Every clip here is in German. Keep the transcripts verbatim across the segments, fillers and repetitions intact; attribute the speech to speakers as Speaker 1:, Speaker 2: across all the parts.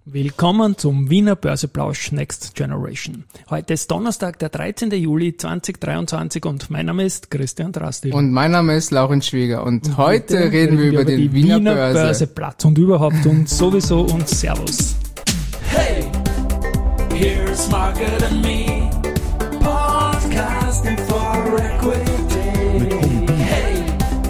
Speaker 1: Willkommen zum Wiener Börseplausch Next Generation. Heute ist Donnerstag, der dreizehnten Juli zweitausenddreiundzwanzig und mein Name ist Christian Drastil.
Speaker 2: Und mein Name ist Laurenz Schwieger und, und heute reden, reden wir über, über den Wiener, Wiener Börse.
Speaker 1: Börseplatz und überhaupt und sowieso und Servus.
Speaker 3: Hey, here's Market and me, podcasting for equity. Hey,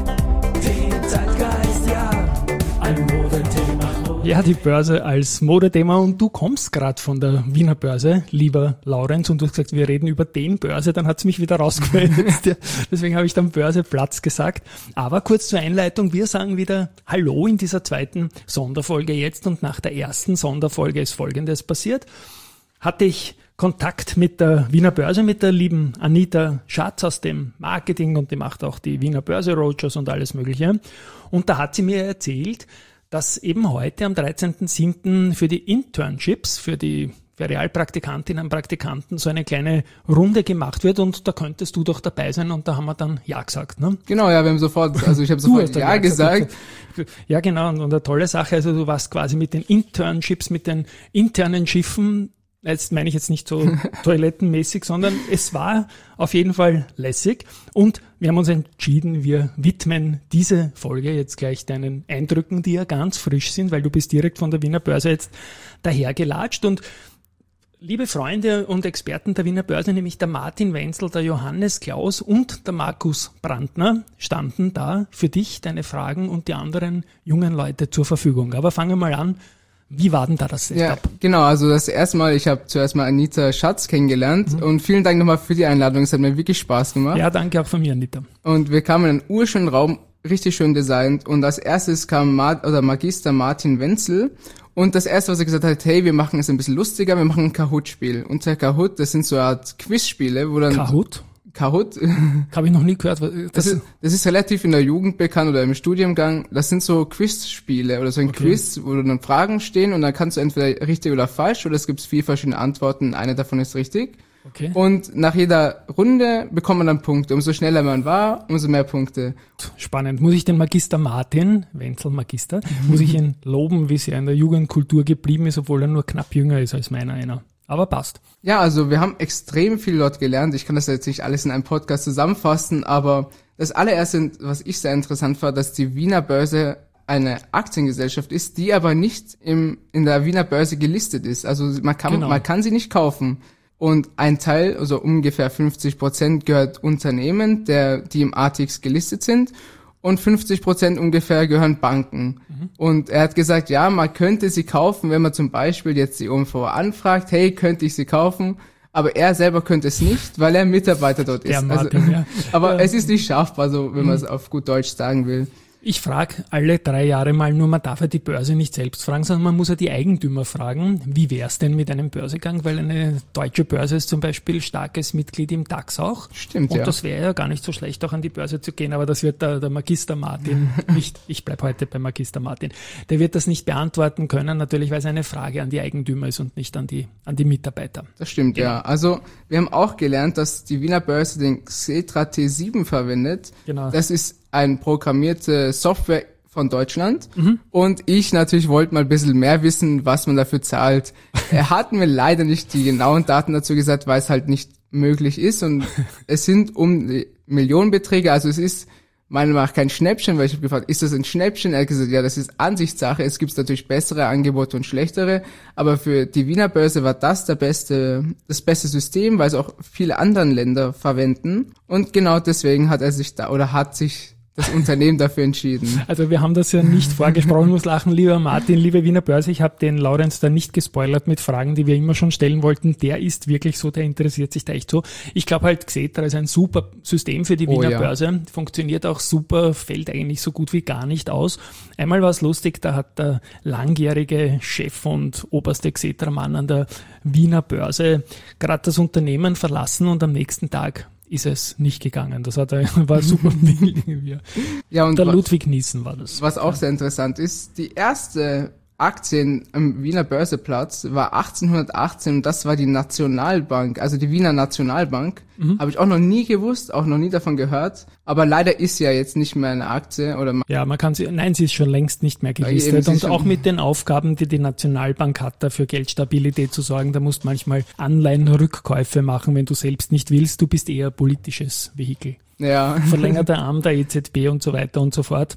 Speaker 3: die Zeitgeist, ja, ein Modethema.
Speaker 1: Ja, die Börse als Modethema und du kommst gerade von der Wiener Börse, lieber Laurenz, und du hast gesagt, wir reden über den Börse, dann hat es mich wieder rausgemeldet. Deswegen habe ich dann Börseplatz gesagt. Aber kurz zur Einleitung, wir sagen wieder Hallo in dieser zweiten Sonderfolge jetzt und nach der ersten Sonderfolge ist Folgendes passiert. Hatte ich Kontakt mit der Wiener Börse, mit der lieben Anita Schatz aus dem Marketing und die macht auch die Wiener Börse Roadshows und alles Mögliche. Und da hat sie mir erzählt, dass eben heute am dreizehnten siebten für die Internships, für die für Realpraktikantinnen und Praktikanten so eine kleine Runde gemacht wird und da könntest du doch dabei sein und da haben wir dann Ja gesagt, ne?
Speaker 2: Genau, ja, wir haben sofort, also ich habe sofort Ja, ja gesagt.
Speaker 1: gesagt. Ja, genau, und eine tolle Sache, also du warst quasi mit den Internships, mit den internen Schiffen. Jetzt meine ich jetzt nicht so toilettenmäßig, sondern es war auf jeden Fall lässig und wir haben uns entschieden, wir widmen diese Folge jetzt gleich deinen Eindrücken, die ja ganz frisch sind, weil du bist direkt von der Wiener Börse jetzt dahergelatscht und liebe Freunde und Experten der Wiener Börse, nämlich der Martin Wenzel, der Johannes Klaus und der Markus Brandner standen da für dich, deine Fragen und die anderen jungen Leute zur Verfügung. Aber fangen wir mal an. Wie war denn da das Setup?
Speaker 2: Ja, genau, also das erste Mal, ich habe zuerst mal Anita Schatz kennengelernt mhm. und vielen Dank nochmal für die Einladung, es hat mir wirklich Spaß gemacht.
Speaker 1: Ja, danke auch von mir, Anita.
Speaker 2: Und wir kamen in einen urschönen Raum, richtig schön designt und als erstes kam Ma- oder Magister Martin Wenzel und das erste, was er gesagt hat, hey, wir machen es ein bisschen lustiger, wir machen ein Kahoot-Spiel. Und der Kahoot, das sind so eine Art Quizspiele, wo dann...
Speaker 1: Kahoot?
Speaker 2: Kahoot.
Speaker 1: Habe ich noch nie gehört.
Speaker 2: Das, das, ist, das ist relativ in der Jugend bekannt oder im Studiengang. Das sind so Quizspiele oder so ein okay. Quiz, wo dann Fragen stehen und dann kannst du entweder richtig oder falsch oder es gibt vier verschiedene Antworten. Eine davon ist richtig.
Speaker 1: Okay.
Speaker 2: Und nach jeder Runde bekommt man dann Punkte. Umso schneller man war, umso mehr Punkte.
Speaker 1: Spannend. Muss ich den Magister Martin, Wenzel Magister, muss ich ihn loben, wie sehr in der Jugendkultur geblieben ist, obwohl er nur knapp jünger ist als meiner einer. Aber passt.
Speaker 2: Ja, also wir haben extrem viel dort gelernt. Ich kann das jetzt nicht alles in einem Podcast zusammenfassen, aber das allererste, was ich sehr interessant fand, dass die Wiener Börse eine Aktiengesellschaft ist, die aber nicht im in der Wiener Börse gelistet ist. Also man kann genau. man kann sie nicht kaufen. Und ein Teil, also ungefähr fünfzig Prozent gehört Unternehmen, der die im A T X gelistet sind. Und fünfzig Prozent ungefähr gehören Banken. Mhm. Und er hat gesagt, ja, man könnte sie kaufen, wenn man zum Beispiel jetzt die O M V anfragt, hey, könnte ich sie kaufen? Aber er selber könnte es nicht, weil er Mitarbeiter dort ist.
Speaker 1: Der Martin, also, ja.
Speaker 2: Aber
Speaker 1: ja.
Speaker 2: es ist nicht schaffbar, so wenn mhm. man es auf gut Deutsch sagen will.
Speaker 1: Ich frage alle drei Jahre mal, nur man darf ja die Börse nicht selbst fragen, sondern man muss ja die Eigentümer fragen, wie wär's denn mit einem Börsegang, weil eine deutsche Börse ist zum Beispiel starkes Mitglied im DAX auch.
Speaker 2: Stimmt,
Speaker 1: und
Speaker 2: ja.
Speaker 1: Und das wäre ja gar nicht so schlecht, auch an die Börse zu gehen, aber das wird der, der Magister Martin nicht, ich bleib heute bei Magister Martin, der wird das nicht beantworten können, natürlich, weil es eine Frage an die Eigentümer ist und nicht an die, an die Mitarbeiter.
Speaker 2: Das stimmt, genau. Ja. Also, wir haben auch gelernt, dass die Wiener Börse den Xetra T sieben verwendet. Genau. Das ist ein programmierte Software von Deutschland. Mhm. Und ich natürlich wollte mal ein bisschen mehr wissen, was man dafür zahlt. Er hat mir leider nicht die genauen Daten dazu gesagt, weil es halt nicht möglich ist. Und es sind um die Millionenbeträge. Also es ist meiner Meinung nach kein Schnäppchen, weil ich habe gefragt, ist das ein Schnäppchen? Er hat gesagt, ja, das ist Ansichtssache. Es gibt natürlich bessere Angebote und schlechtere. Aber für die Wiener Börse war das der beste, das beste System, weil es auch viele andere Länder verwenden. Und genau deswegen hat er sich da, oder hat sich das Unternehmen dafür entschieden.
Speaker 1: Also wir haben das ja nicht vorgesprochen, muss lachen, lieber Martin, liebe Wiener Börse, ich habe den Laurenz da nicht gespoilert mit Fragen, die wir immer schon stellen wollten. Der ist wirklich so, der interessiert sich da echt so. Ich glaube halt, Xetra ist ein super System für die Wiener oh, ja. Börse, funktioniert auch super, fällt eigentlich so gut wie gar nicht aus. Einmal war es lustig, da hat der langjährige Chef und oberste Xetra-Mann an der Wiener Börse gerade das Unternehmen verlassen und am nächsten Tag ist es nicht gegangen. Das hat er, war super Bild.
Speaker 2: Ja, und
Speaker 1: der Ludwig Niesen war das.
Speaker 2: Was auch
Speaker 1: ja.
Speaker 2: sehr interessant ist, die erste Aktien am Wiener Börseplatz war achtzehnhundertachtzehn und das war die Nationalbank, also die Wiener Nationalbank. Mhm. Habe ich auch noch nie gewusst, auch noch nie davon gehört. Aber leider ist sie ja jetzt nicht mehr eine Aktie. Oder
Speaker 1: ja, man kann sie, nein, sie ist schon längst nicht mehr gelistet. Ja, und auch mit den Aufgaben, die die Nationalbank hat, dafür Geldstabilität zu sorgen, da musst du manchmal Anleihenrückkäufe machen, wenn du selbst nicht willst. Du bist eher politisches Vehikel.
Speaker 2: Ja.
Speaker 1: Verlängerter Arm der E Z B und so weiter und so fort.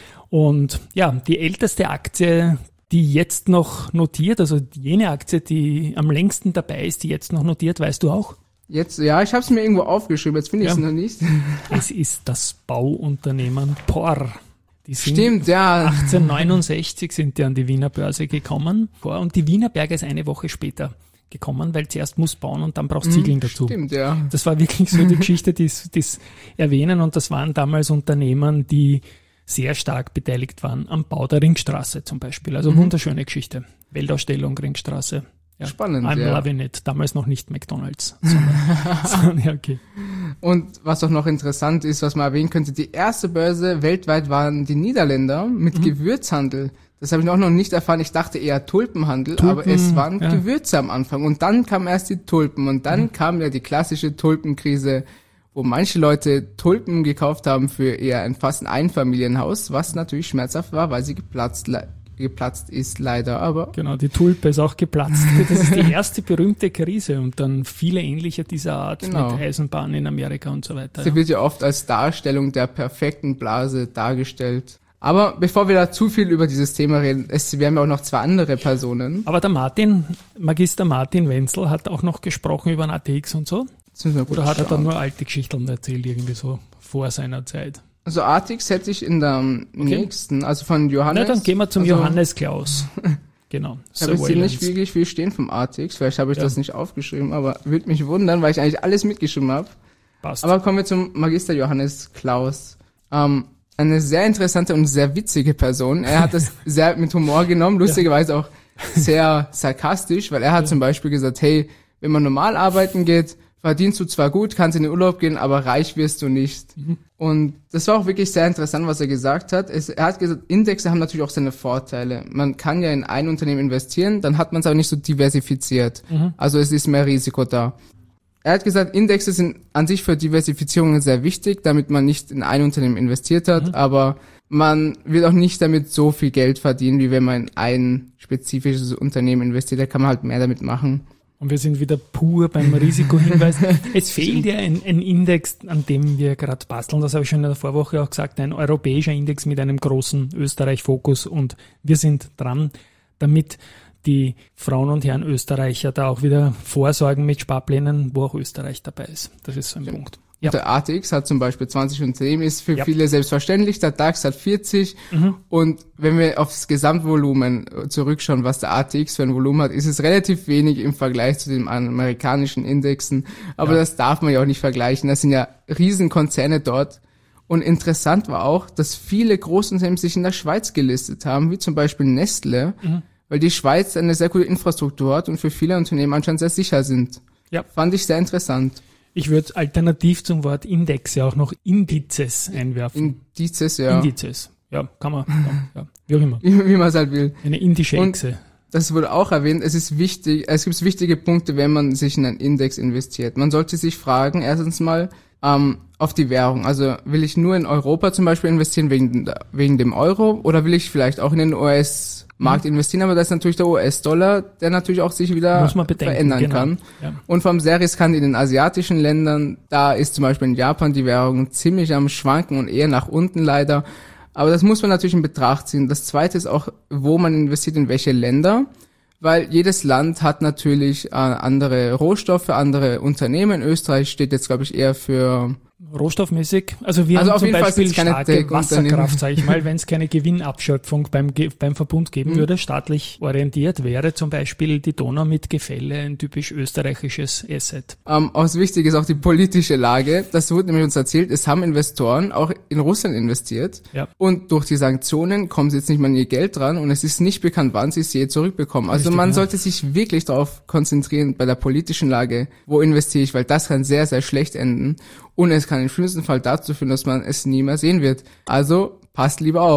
Speaker 1: Und ja, die älteste Aktie, die jetzt noch notiert, also jene Aktie, die am längsten dabei ist, die jetzt noch notiert, weißt du auch?
Speaker 2: Jetzt, ja, ich habe es mir irgendwo aufgeschrieben, jetzt finde ich es ja noch nicht.
Speaker 1: Es ist das Bauunternehmen P O R. Die sind
Speaker 2: Stimmt, ja.
Speaker 1: achtzehnhundertneunundsechzig sind die an die Wiener Börse gekommen. Und die Wiener Berger ist eine Woche später gekommen, weil zuerst muss bauen und dann brauchst Ziegeln dazu.
Speaker 2: Stimmt, ja.
Speaker 1: Das war wirklich so die Geschichte, die es erwähnen. Und das waren damals Unternehmen, die sehr stark beteiligt waren am Bau der Ringstraße zum Beispiel. Also mhm. wunderschöne Geschichte. Weltausstellung, Ringstraße. Ja.
Speaker 2: Spannend,
Speaker 1: I'm
Speaker 2: ja.
Speaker 1: loving it. Damals noch nicht McDonald's. Sondern, sondern, ja, okay.
Speaker 2: Und was auch noch interessant ist, was man erwähnen könnte, die erste Börse weltweit waren die Niederländer mit mhm. Gewürzhandel. Das habe ich auch noch nicht erfahren. Ich dachte eher Tulpenhandel, Tulpen, aber es waren ja. Gewürze am Anfang. Und dann kamen erst die Tulpen. Und dann mhm. kam ja die klassische Tulpenkrise, wo manche Leute Tulpen gekauft haben für eher ein fast ein Einfamilienhaus, was natürlich schmerzhaft war, weil sie geplatzt, le- geplatzt ist leider, aber...
Speaker 1: Genau, die Tulpe ist auch geplatzt. Das ist die erste berühmte Krise und dann viele ähnliche dieser Art genau. mit Eisenbahnen in Amerika und so weiter.
Speaker 2: Sie
Speaker 1: ja.
Speaker 2: wird ja oft als Darstellung der perfekten Blase dargestellt. Aber bevor wir da zu viel über dieses Thema reden, es, wir haben ja auch noch zwei andere Personen.
Speaker 1: Aber der Martin, Magister Martin Wenzel, hat auch noch gesprochen über ein A T X und so. Oder hat er dann nur alte Geschichten erzählt, irgendwie so vor seiner Zeit?
Speaker 2: Also A T X hätte ich in der okay. nächsten, also von Johannes.
Speaker 1: Na, dann gehen wir zum also, Johannes Klaus. Genau.
Speaker 2: Ich habe jetzt hier nicht wirklich viel stehen vom A T X, vielleicht habe ich ja. das nicht aufgeschrieben, aber würde mich wundern, weil ich eigentlich alles mitgeschrieben habe.
Speaker 1: Passt.
Speaker 2: Aber kommen wir zum Magister Johannes Klaus. Ähm, eine sehr interessante und sehr witzige Person. Er hat das sehr mit Humor genommen, lustigerweise ja. auch sehr sarkastisch, weil er hat ja. zum Beispiel gesagt, hey, wenn man normal arbeiten geht, verdienst du zwar gut, kannst in den Urlaub gehen, aber reich wirst du nicht. Mhm. Und das war auch wirklich sehr interessant, was er gesagt hat. Es, er hat gesagt, Indexe haben natürlich auch seine Vorteile. Man kann ja in ein Unternehmen investieren, dann hat man es aber nicht so diversifiziert. Mhm. Also es ist mehr Risiko da. Er hat gesagt, Indexe sind an sich für Diversifizierung sehr wichtig, damit man nicht in ein Unternehmen investiert hat, mhm. aber man wird auch nicht damit so viel Geld verdienen, wie wenn man in ein spezifisches Unternehmen investiert. Da kann man halt mehr damit machen.
Speaker 1: Und wir sind wieder pur beim Risikohinweis. Es fehlt ja ein, ein Index, an dem wir gerade basteln. Das habe ich schon in der Vorwoche auch gesagt. Ein europäischer Index mit einem großen Österreich-Fokus. Und wir sind dran, damit die Frauen und Herren Österreicher da auch wieder vorsorgen mit Sparplänen, wo auch Österreich dabei ist. Das ist so ein ja. Punkt.
Speaker 2: Ja. Der A T X hat zum Beispiel zwanzig Unternehmen, ist für ja. viele selbstverständlich. Der DAX hat vierzig. Mhm. Und wenn wir aufs Gesamtvolumen zurückschauen, was der A T X für ein Volumen hat, ist es relativ wenig im Vergleich zu den amerikanischen Indexen. Aber ja. das darf man ja auch nicht vergleichen. Das sind ja Riesenkonzerne dort. Und interessant war auch, dass viele Großunternehmen sich in der Schweiz gelistet haben, wie zum Beispiel Nestle, mhm. weil die Schweiz eine sehr gute Infrastruktur hat und für viele Unternehmen anscheinend sehr sicher sind. Ja. Fand ich sehr interessant.
Speaker 1: Ich würde alternativ zum Wort Index ja auch noch Indizes einwerfen.
Speaker 2: Indizes, ja.
Speaker 1: Indizes, ja, kann man, ja, ja, wie auch immer.
Speaker 2: Wie, wie man es halt will.
Speaker 1: Eine indische Echse. Und
Speaker 2: das wurde auch erwähnt, es ist wichtig, es gibt wichtige Punkte, wenn man sich in einen Index investiert. Man sollte sich fragen, erstens mal, ähm, auf die Währung. Also will ich nur in Europa zum Beispiel investieren wegen, wegen dem Euro oder will ich vielleicht auch in den U S-Markt mhm. investieren, aber das ist natürlich der U S-Dollar, der natürlich auch sich wieder verändern genau. kann. Ja. Und vom sehr riskant in den asiatischen Ländern, da ist zum Beispiel in Japan die Währung ziemlich am Schwanken und eher nach unten leider. Aber das muss man natürlich in Betracht ziehen. Das Zweite ist auch, wo man investiert, in welche Länder. Weil jedes Land hat natürlich äh, andere Rohstoffe, andere Unternehmen. Österreich steht jetzt, glaube ich, eher für...
Speaker 1: Rohstoffmäßig, also wir also haben zum Beispiel starke Wasserkraft, sage ich mal, wenn es keine Gewinnabschöpfung beim, beim Verbund geben mhm. würde, staatlich orientiert, wäre zum Beispiel die Donau mit Gefälle ein typisch österreichisches Asset.
Speaker 2: Ähm, auch wichtig ist auch die politische Lage. Das wurde nämlich uns erzählt, es haben Investoren auch in Russland investiert ja. und durch die Sanktionen kommen sie jetzt nicht mehr an ihr Geld dran und es ist nicht bekannt, wann sie es je zurückbekommen. Also Richtig, man ja. sollte sich wirklich darauf konzentrieren, bei der politischen Lage, wo investiere ich, weil das kann sehr, sehr schlecht enden. Und es kann im schlimmsten Fall dazu führen, dass man es nie mehr sehen wird. Also passt lieber auf.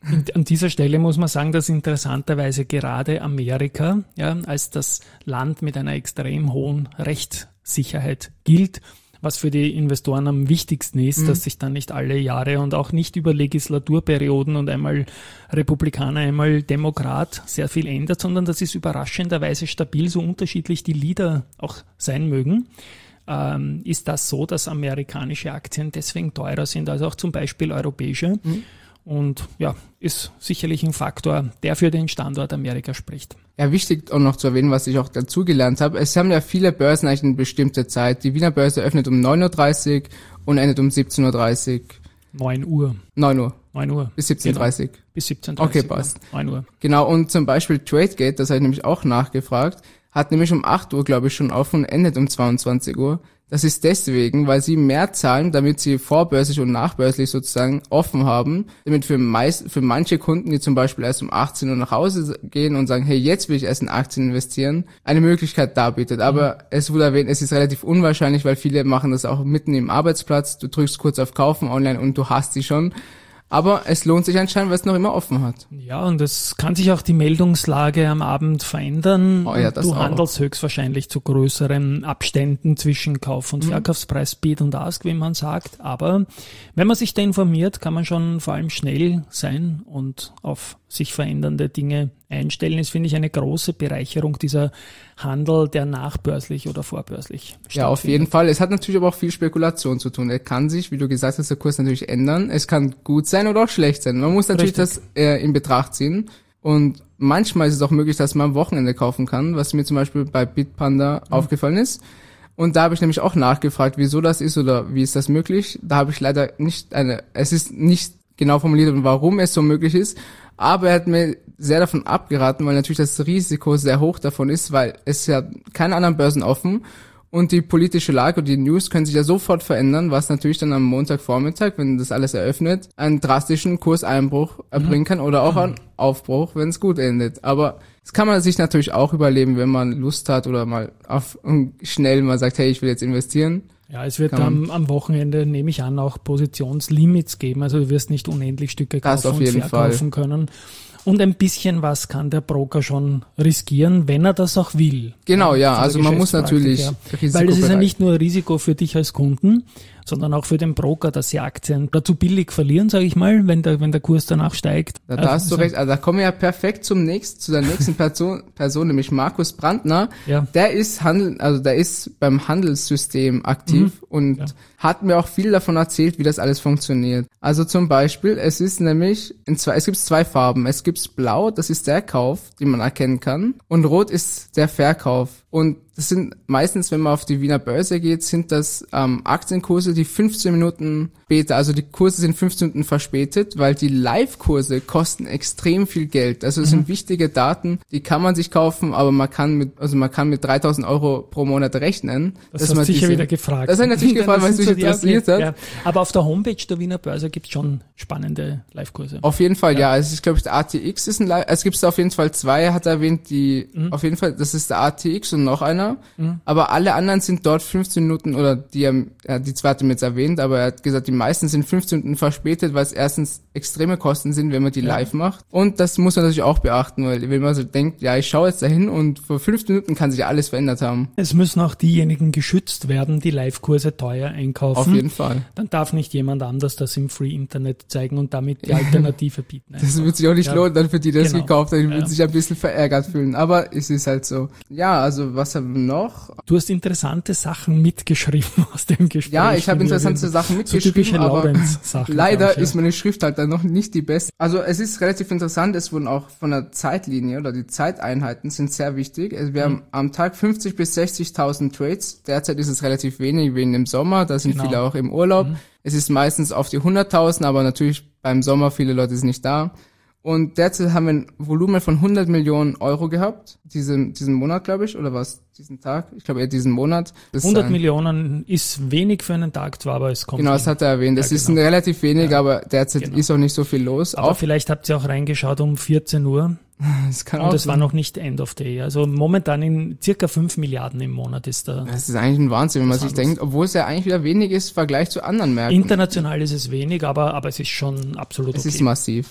Speaker 1: Und an dieser Stelle muss man sagen, dass interessanterweise gerade Amerika ja, als das Land mit einer extrem hohen Rechtssicherheit gilt, was für die Investoren am wichtigsten ist, mhm. dass sich dann nicht alle Jahre und auch nicht über Legislaturperioden und einmal Republikaner, einmal Demokrat sehr viel ändert, sondern das ist überraschenderweise stabil, so unterschiedlich die Leader auch sein mögen. Ähm, ist das so, dass amerikanische Aktien deswegen teurer sind als auch zum Beispiel europäische? Mhm. Und ja, ist sicherlich ein Faktor, der für den Standort Amerika spricht.
Speaker 2: Ja, wichtig auch noch zu erwähnen, was ich auch dazugelernt habe. Es haben ja viele Börsen eigentlich eine bestimmte Zeit. Die Wiener Börse öffnet um neun Uhr dreißig und endet um siebzehn Uhr dreißig.
Speaker 1: neun Uhr.
Speaker 2: neun Uhr.
Speaker 1: neun Uhr.
Speaker 2: Bis siebzehn Uhr dreißig.
Speaker 1: Genau. Bis siebzehn Uhr dreißig.
Speaker 2: Okay, passt.
Speaker 1: neun Uhr.
Speaker 2: Genau, und zum Beispiel TradeGate, das habe ich nämlich auch nachgefragt, hat nämlich um acht Uhr, glaube ich, schon offen und endet um zweiundzwanzig Uhr. Das ist deswegen, weil sie mehr zahlen, damit sie vorbörslich und nachbörslich sozusagen offen haben, damit für meist, für manche Kunden, die zum Beispiel erst um achtzehn Uhr nach Hause gehen und sagen, hey, jetzt will ich erst in Aktien investieren, eine Möglichkeit darbietet. Aber mhm. es wurde erwähnt, es ist relativ unwahrscheinlich, weil viele machen das auch mitten im Arbeitsplatz. Du drückst kurz auf Kaufen online und du hast sie schon. Aber es lohnt sich anscheinend, weil es noch immer offen hat.
Speaker 1: Ja, und es kann sich auch die Meldungslage am Abend verändern.
Speaker 2: Oh ja, das
Speaker 1: du
Speaker 2: auch.
Speaker 1: handelst höchstwahrscheinlich zu größeren Abständen zwischen Kauf- und Verkaufspreis, Bid und Ask, wie man sagt. Aber wenn man sich da informiert, kann man schon vor allem schnell sein und auf sich verändernde Dinge einstellen. Das finde ich eine große Bereicherung, dieser Handel, der nachbörslich oder vorbörslich stattfindet.
Speaker 2: Ja, auf jeden Fall. Es hat natürlich aber auch viel Spekulation zu tun. Er kann sich, wie du gesagt hast, der Kurs natürlich ändern. Es kann gut sein oder auch schlecht sein. Man muss natürlich Richtig. das äh, in Betracht ziehen. Und manchmal ist es auch möglich, dass man am Wochenende kaufen kann, was mir zum Beispiel bei Bitpanda mhm. aufgefallen ist. Und da habe ich nämlich auch nachgefragt, wieso das ist oder wie ist das möglich. Da habe ich leider nicht eine, es ist nicht genau formuliert, warum es so möglich ist. Aber er hat mir sehr davon abgeraten, weil natürlich das Risiko sehr hoch davon ist, weil es ja keine anderen Börsen offen und die politische Lage und die News können sich ja sofort verändern, was natürlich dann am Montagvormittag, wenn das alles eröffnet, einen drastischen Kurseinbruch erbringen kann oder auch einen Aufbruch, wenn es gut endet. Aber das kann man sich natürlich auch überleben, wenn man Lust hat oder mal auf schnell mal sagt, hey, ich will jetzt investieren.
Speaker 1: Ja, es wird am, am Wochenende, nehme ich an, auch Positionslimits geben. Also du wirst nicht unendlich Stücke kaufen und verkaufen können. Und ein bisschen was kann der Broker schon riskieren, wenn er das auch will.
Speaker 2: Genau, ja, also man muss natürlich
Speaker 1: Risiko Weil das ist ja nicht nur Risiko für dich als Kunden, sondern auch für den Broker, dass sie Aktien dazu billig verlieren, sage ich mal, wenn der wenn der Kurs danach steigt.
Speaker 2: Da, da also, hast du recht, also da kommen wir ja perfekt zum nächsten, zu der nächsten Person, Person, nämlich Markus Brandner. Ja. Der ist Handel, also der ist beim Handelssystem aktiv mhm. und ja. hat mir auch viel davon erzählt, wie das alles funktioniert. Also zum Beispiel, es ist nämlich in zwei, es gibt zwei Farben. Es gibt Blau, das ist der Kauf, den man erkennen kann, und Rot ist der Verkauf. Und das sind meistens, wenn man auf die Wiener Börse geht, sind das ähm, Aktienkurse, die fünfzehn Minuten später, also die Kurse sind fünfzehn Minuten verspätet, weil die Live-Kurse kosten extrem viel Geld. Also das mhm. sind wichtige Daten, die kann man sich kaufen, aber man kann mit, also man kann mit dreitausend Euro pro Monat rechnen.
Speaker 1: Das hast du sicher diese, wieder gefragt.
Speaker 2: Das hat natürlich gefragt, weil es mich interessiert hat.
Speaker 1: Ja. Aber auf der Homepage der Wiener Börse gibt es schon spannende Live-Kurse.
Speaker 2: Auf jeden Fall, ja. ja. Es ist, glaube ich, der A T X ist ein Live, es gibt auf jeden Fall zwei, hat er erwähnt, die, mhm. auf jeden Fall, das ist der A T X und noch einer. Mhm. Aber alle anderen sind dort fünfzehn Minuten, oder die, ja, die zwei hat er jetzt erwähnt, aber er hat gesagt, die meisten sind fünfzehn Minuten verspätet, weil es erstens extreme Kosten sind, wenn man die ja. live macht. Und das muss man natürlich auch beachten, weil wenn man so denkt, ja, ich schaue jetzt dahin und vor fünfzehn Minuten kann sich alles verändert haben.
Speaker 1: Es müssen auch diejenigen geschützt werden, die Live-Kurse teuer einkaufen.
Speaker 2: Auf jeden Fall.
Speaker 1: Dann darf nicht jemand anders das im Free-Internet zeigen und damit die Alternative bieten.
Speaker 2: Das einfach. Wird sich auch nicht ja. lohnen, dann für die, die das genau. gekauft haben, die ja. würden sich ein bisschen verärgert fühlen. Aber es ist halt so. Ja, also was haben wir noch?
Speaker 1: Du hast interessante Sachen mitgeschrieben aus dem Gespräch.
Speaker 2: Ja, ich habe interessante Sachen mitgeschrieben, so aber leider ich, ja. ist meine Schrift halt dann noch nicht die beste. Also es ist relativ interessant, es wurden auch von der Zeitlinie oder die Zeiteinheiten sind sehr wichtig. Also wir mhm. haben am Tag fünfzig bis sechzigtausend Trades. Derzeit ist es relativ wenig wegen dem Sommer, da sind genau. viele auch im Urlaub. Mhm. Es ist meistens auf die hunderttausend, aber natürlich beim Sommer viele Leute sind nicht da. Und derzeit haben wir ein Volumen von hundert Millionen Euro gehabt, diesen, diesen Monat, glaube ich, oder was, diesen Tag? Ich glaube eher diesen Monat.
Speaker 1: Das hundert Millionen ist wenig für einen Tag zwar, aber es kommt.
Speaker 2: Genau, das hat er erwähnt. Das ja, ist genau. relativ wenig, ja. aber derzeit genau. ist auch nicht so viel los.
Speaker 1: Aber auch vielleicht habt ihr auch reingeschaut um vierzehn Uhr.
Speaker 2: Das kann
Speaker 1: und
Speaker 2: auch
Speaker 1: das
Speaker 2: sein.
Speaker 1: war noch nicht End of Day. Also momentan in circa fünf Milliarden im Monat ist da.
Speaker 2: Das ist eigentlich ein Wahnsinn, wenn man sich denkt, obwohl es ja eigentlich wieder wenig ist im Vergleich zu anderen Märkten.
Speaker 1: International ist es wenig, aber, aber es ist schon absolut
Speaker 2: es
Speaker 1: okay.
Speaker 2: Es ist massiv.
Speaker 1: Ja.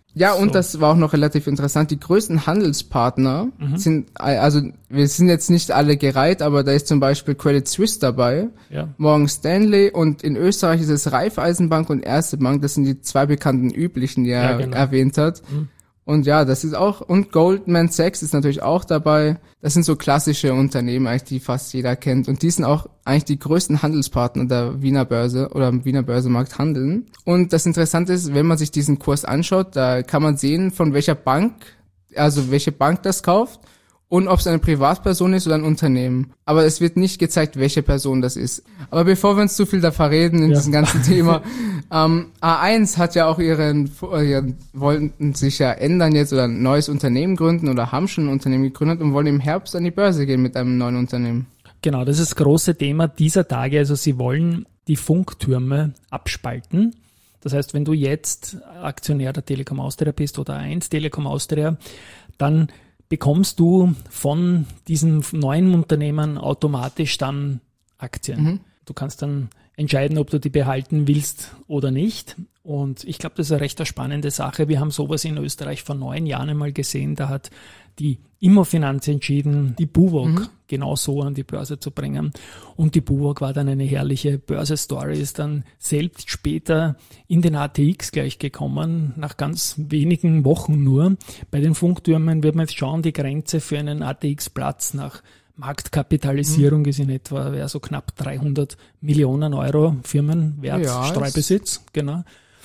Speaker 2: Ja, und so. Das war auch noch relativ interessant. Die größten Handelspartner mhm. sind, also wir sind jetzt nicht alle gereiht, aber da ist zum Beispiel Credit Suisse dabei, ja. Morgan Stanley und in Österreich ist es Raiffeisenbank und Erste Bank. Das sind die zwei bekannten üblichen, die er ja, genau. erwähnt hat. Mhm. Und ja, das ist auch, und Goldman Sachs ist natürlich auch dabei. Das sind so klassische Unternehmen eigentlich, die fast jeder kennt. Und die sind auch eigentlich die größten Handelspartner der Wiener Börse oder am Wiener Börsemarkt handeln. Und das Interessante ist, wenn man sich diesen Kurs anschaut, da kann man sehen, von welcher Bank, also welche Bank das kauft und ob es eine Privatperson ist oder ein Unternehmen. Aber es wird nicht gezeigt, welche Person das ist. Aber bevor wir uns zu viel da verreden in ja. diesem ganzen Thema, ähm, A eins hat ja auch ihren, ihren, wollten sich ja ändern jetzt oder ein neues Unternehmen gründen oder haben schon ein Unternehmen gegründet und wollen im Herbst an die Börse gehen mit einem neuen Unternehmen.
Speaker 1: Genau, das ist das große Thema dieser Tage. Also sie wollen die Funktürme abspalten. Das heißt, wenn du jetzt Aktionär der Telekom Austria bist oder A eins Telekom Austria, dann bekommst du von diesem neuen Unternehmen automatisch dann Aktien. Mhm. Du kannst dann entscheiden, ob du die behalten willst oder nicht. Und ich glaube, das ist eine recht spannende Sache. Wir haben sowas in Österreich vor neun Jahren einmal gesehen. Da hat die Immofinanz entschieden, die BUWOG mhm. genau so an die Börse zu bringen. Und die BUWOG war dann eine herrliche Börse-Story, ist dann selbst später in den A T X gleich gekommen, nach ganz wenigen Wochen nur. Bei den Funktürmen wird man jetzt schauen, die Grenze für einen A T X-Platz nach Marktkapitalisierung mhm. ist in etwa wäre so knapp dreihundert Millionen Euro Firmenwert, ja, Streubesitz, genau.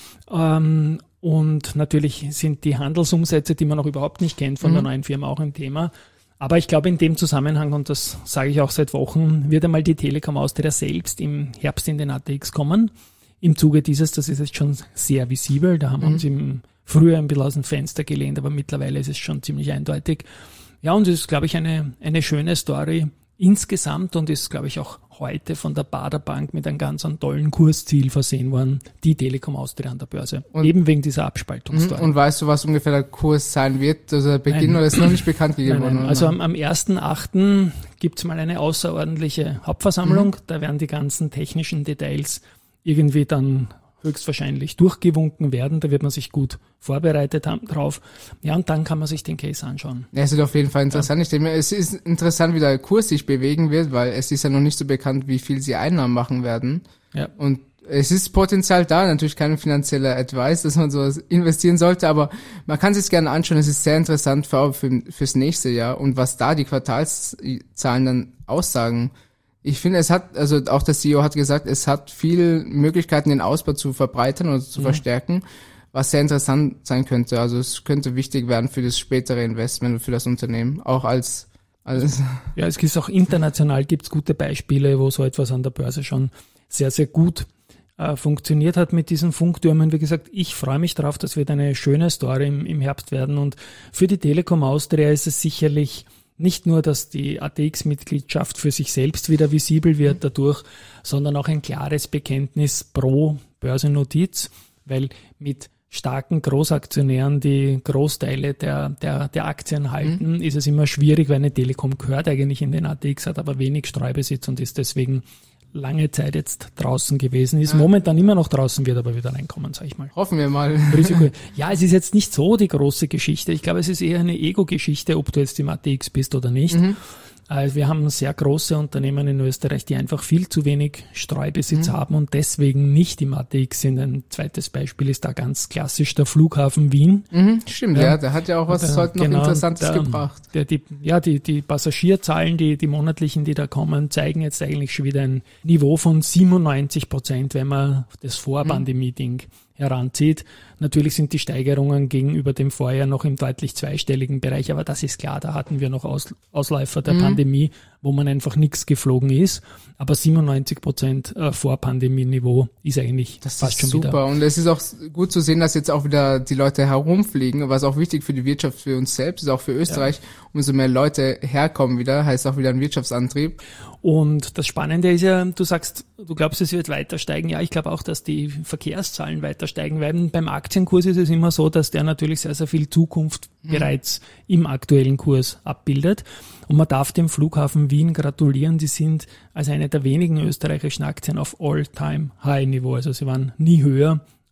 Speaker 1: Ähm, und natürlich sind die Handelsumsätze, die man noch überhaupt nicht kennt von mhm. der neuen Firma, auch ein Thema. Aber ich glaube, in dem Zusammenhang, und das sage ich auch seit Wochen, wird einmal die Telekom Austria selbst im Herbst in den A T X kommen. Im Zuge dieses, das ist jetzt schon sehr visibel, da haben wir mhm. uns im Frühjahr ein bisschen aus dem Fenster gelehnt, aber mittlerweile ist es schon ziemlich eindeutig. Ja, und es ist, glaube ich, eine, eine schöne Story insgesamt und ist, glaube ich, auch heute von der Baader Bank mit einem ganz tollen Kursziel versehen worden, die Telekom Austria an der Börse. Und eben wegen dieser Abspaltungsstory.
Speaker 2: Und weißt du, was ungefähr der Kurs sein wird? Also der Beginn nein. oder ist noch nicht bekannt gegeben
Speaker 1: nein, nein.
Speaker 2: worden?
Speaker 1: Also am, am ersten achten gibt es mal eine außerordentliche Hauptversammlung. Mhm. Da werden die ganzen technischen Details irgendwie dann höchstwahrscheinlich durchgewunken werden. Da wird man sich gut vorbereitet haben drauf. Ja, und dann kann man sich den Case anschauen.
Speaker 2: Ja, es wird auf jeden Fall interessant. Ja. Ich denke mir, es ist interessant, wie der Kurs sich bewegen wird, weil es ist ja noch nicht so bekannt, wie viel sie Einnahmen machen werden. Ja. Und es ist Potenzial da, natürlich kein finanzieller Advice, dass man sowas investieren sollte, aber man kann sich gerne anschauen. Es ist sehr interessant für, für, fürs nächste Jahr und was da die Quartalszahlen dann aussagen. Ich finde, es hat, also auch der C E O hat gesagt, es hat viele Möglichkeiten, den Ausbau zu verbreitern oder zu mhm. verstärken, was sehr interessant sein könnte. Also es könnte wichtig werden für das spätere Investment und für das Unternehmen, auch als, als
Speaker 1: ja, es gibt auch international gibt's gute Beispiele, wo so etwas an der Börse schon sehr, sehr gut äh, funktioniert hat mit diesen Funktürmen. Wie gesagt, ich freue mich darauf, das wird eine schöne Story im, im Herbst werden und für die Telekom Austria ist es sicherlich nicht nur, dass die A T X-Mitgliedschaft für sich selbst wieder visibel wird dadurch, sondern auch ein klares Bekenntnis pro Börsennotiz, weil mit starken Großaktionären, die Großteile der, der, der Aktien halten, mhm. ist es immer schwierig, weil eine Telekom gehört eigentlich in den A T X, hat aber wenig Streubesitz und ist deswegen lange Zeit jetzt draußen gewesen, ist ja. momentan immer noch draußen, wird aber wieder reinkommen, sag ich mal.
Speaker 2: Hoffen wir mal.
Speaker 1: Risiko. Ja, es ist jetzt nicht so die große Geschichte. Ich glaube, es ist eher eine Ego-Geschichte, ob du jetzt im A T X bist oder nicht. Mhm. Also wir haben sehr große Unternehmen in Österreich, die einfach viel zu wenig Streubesitz mhm. haben und deswegen nicht im A T X sind. Ein zweites Beispiel ist da ganz klassisch der Flughafen Wien.
Speaker 2: Mhm, stimmt, ja, ja, der hat ja auch was der, heute noch genau, Interessantes der, gebracht.
Speaker 1: Der, die, ja, die, die Passagierzahlen, die, die monatlichen, die da kommen, zeigen jetzt eigentlich schon wieder ein Niveau von siebenundneunzig Prozent, wenn man das Vor-Pandemie-Ding heranzieht. Natürlich sind die Steigerungen gegenüber dem Vorjahr noch im deutlich zweistelligen Bereich, aber das ist klar, da hatten wir noch Aus, Ausläufer der mhm. Pandemie, wo man einfach nichts geflogen ist. Aber siebenundneunzig Prozent vor Pandemie-Niveau ist eigentlich
Speaker 2: das
Speaker 1: fast
Speaker 2: ist
Speaker 1: schon
Speaker 2: super.
Speaker 1: Wieder.
Speaker 2: Und es ist auch gut zu sehen, dass jetzt auch wieder die Leute herumfliegen, was auch wichtig für die Wirtschaft, für uns selbst, ist auch für Österreich. Ja. Umso mehr Leute herkommen wieder, heißt auch wieder ein Wirtschaftsantrieb.
Speaker 1: Und das Spannende ist ja, du sagst, du glaubst, es wird weiter steigen. Ja, ich glaube auch, dass die Verkehrszahlen weiter steigen werden. Beim Aktienkurs ist es immer so, dass der natürlich sehr, sehr viel Zukunft mhm. bereits im aktuellen Kurs abbildet. Und man darf dem Flughafen Wien gratulieren. Die sind als eine der wenigen österreichischen Aktien auf All-Time-High-Niveau. Also sie waren nie höher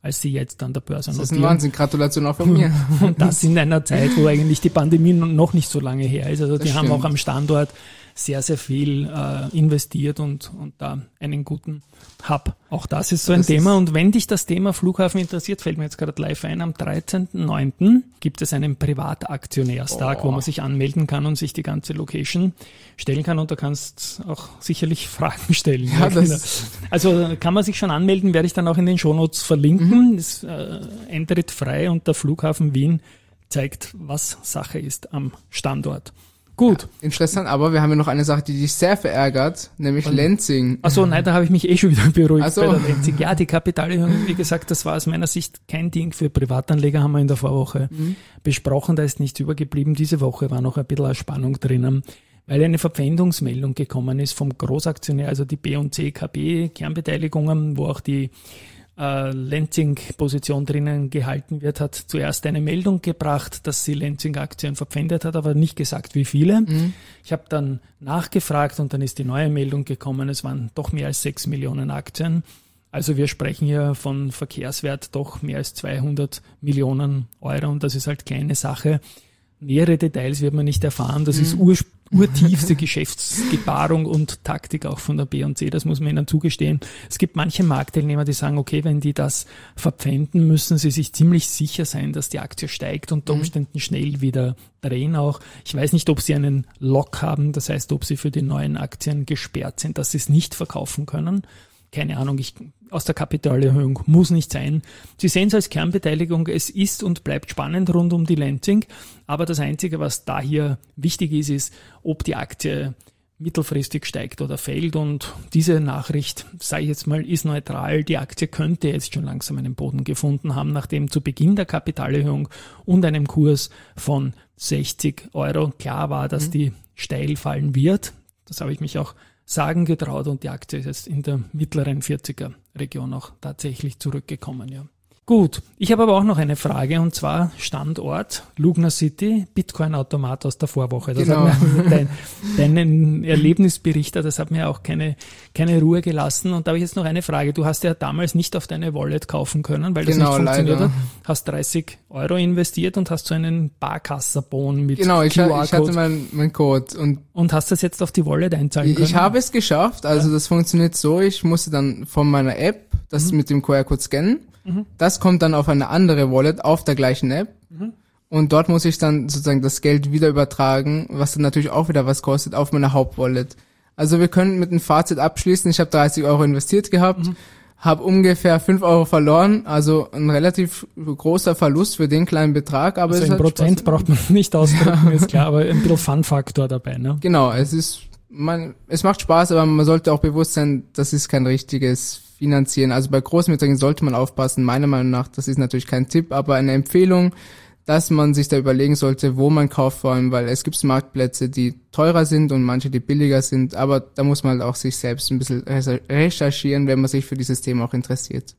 Speaker 1: als sie jetzt an der Börse notieren.
Speaker 2: Das ist ein Wahnsinn, Gratulation auch von mir.
Speaker 1: Und das in einer Zeit, wo eigentlich die Pandemie noch nicht so lange her ist. Also das die stimmt. haben auch am Standort sehr, sehr viel äh, investiert und, und da einen guten Hub. Auch das ist so ein das Thema. Und wenn dich das Thema Flughafen interessiert, fällt mir jetzt gerade live ein, am dreizehnten neunten gibt es einen Privataktionärstag, oh. wo man sich anmelden kann und sich die ganze Location stellen kann. Und da kannst auch sicherlich Fragen stellen. Ja, das also kann man sich schon anmelden, werde ich dann auch in den Shownotes verlinken. Es mhm. äh, Eintritt frei und der Flughafen Wien zeigt, was Sache ist am Standort. Gut.
Speaker 2: Ja, interessant, aber wir haben ja noch eine Sache, die dich sehr verärgert, nämlich Und, Lenzing.
Speaker 1: Achso, nein, da habe ich mich eh schon wieder beruhigt so. bei der Lenzing. Ja, die Kapitalerhöhung, wie gesagt, das war aus meiner Sicht kein Ding für Privatanleger, haben wir in der Vorwoche mhm. besprochen, da ist nichts übergeblieben. Diese Woche war noch ein bisschen eine Spannung drinnen, weil eine Verpfändungsmeldung gekommen ist vom Großaktionär, also die B und C K B Kernbeteiligungen, wo auch die äh, Lenzing-Position drinnen gehalten wird, hat zuerst eine Meldung gebracht, dass sie Lenzing-Aktien verpfändet hat, aber nicht gesagt, wie viele. Mhm. Ich habe dann nachgefragt und dann ist die neue Meldung gekommen, es waren doch mehr als sechs Millionen Aktien. Also wir sprechen hier von Verkehrswert doch mehr als zweihundert Millionen Euro und das ist halt keine Sache. Nähere Details wird man nicht erfahren. Das mhm. ist ur, urtiefste Geschäftsgebarung und Taktik auch von der B und C. Das muss man ihnen zugestehen. Es gibt manche Marktteilnehmer, die sagen, okay, wenn die das verpfänden, müssen sie sich ziemlich sicher sein, dass die Aktie steigt und unter Umständen schnell wieder drehen auch. Ich weiß nicht, ob sie einen Lock haben. Das heißt, ob sie für die neuen Aktien gesperrt sind, dass sie es nicht verkaufen können. Keine Ahnung, ich, aus der Kapitalerhöhung muss nicht sein. Sie sehen es als Kernbeteiligung, es ist und bleibt spannend rund um die Lenzing, aber das Einzige, was da hier wichtig ist, ist, ob die Aktie mittelfristig steigt oder fällt und diese Nachricht, sage ich jetzt mal, ist neutral. Die Aktie könnte jetzt schon langsam einen Boden gefunden haben, nachdem zu Beginn der Kapitalerhöhung und einem Kurs von sechzig Euro klar war, dass mhm. die steil fallen wird. Das habe ich mich auch sagen getraut und die Aktie ist jetzt in der mittleren vierziger Region auch tatsächlich zurückgekommen, ja. Gut, ich habe aber auch noch eine Frage und zwar Standort Lugner City, Bitcoin-Automat aus der Vorwoche. Das genau. hat mir dein, deinen Erlebnisberichter, das hat mir auch keine, keine Ruhe gelassen. Und da habe ich jetzt noch eine Frage. Du hast ja damals nicht auf deine Wallet kaufen können, weil das genau, nicht funktioniert leider. hat. Hast dreißig Euro investiert und hast so einen Barkassabon mit
Speaker 2: genau, ich,
Speaker 1: Q R-Code.
Speaker 2: ich hatte meinen mein Code. Und,
Speaker 1: und hast das jetzt auf die Wallet einzahlen
Speaker 2: ich,
Speaker 1: können?
Speaker 2: Ich habe es geschafft. Also ja. das funktioniert so, ich musste dann von meiner App das mhm. mit dem Q R-Code scannen. Mhm. Das kommt dann auf eine andere Wallet auf der gleichen App mhm. und dort muss ich dann sozusagen das Geld wieder übertragen, was dann natürlich auch wieder was kostet, auf meine Hauptwallet. Also wir können mit einem Fazit abschließen, ich habe dreißig Euro investiert gehabt, mhm. habe ungefähr fünf Euro verloren, also ein relativ großer Verlust für den kleinen Betrag. Aber
Speaker 1: also
Speaker 2: es
Speaker 1: in Prozent Spaß. Braucht man nicht ausdrücken, ist klar, aber ein bisschen Fun-Faktor dabei, ne?
Speaker 2: Genau, es ist, man, es macht Spaß, aber man sollte auch bewusst sein, das ist kein richtiges Finanzieren. Also bei großen Beträgen sollte man aufpassen. Meiner Meinung nach, das ist natürlich kein Tipp, aber eine Empfehlung, dass man sich da überlegen sollte, wo man kauft, vor allem, weil es gibt Marktplätze, die teurer sind und manche, die billiger sind, aber da muss man halt auch sich selbst ein bisschen recherchieren, wenn man sich für dieses Thema auch interessiert.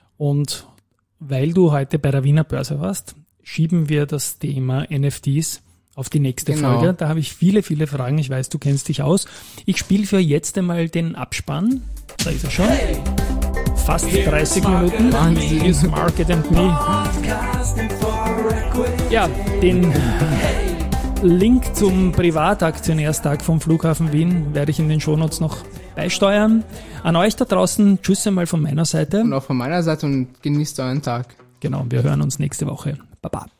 Speaker 1: Und weil du heute bei der Wiener Börse warst, schieben wir das Thema N F Ts auf die nächste genau. Folge. Da habe ich viele, viele Fragen. Ich weiß, du kennst dich aus. Ich spiele für jetzt einmal den Abspann. Da ist er schon. Hey, fast dreißig Minuten.
Speaker 2: Wahnsinn.
Speaker 1: Here's Market and Me. Ja, den Link zum Privataktionärstag vom Flughafen Wien werde ich in den Shownotes noch beisteuern. An euch da draußen, tschüss einmal von meiner Seite.
Speaker 2: Und auch von meiner Seite und genießt euren Tag.
Speaker 1: Genau, wir hören uns nächste Woche. Baba.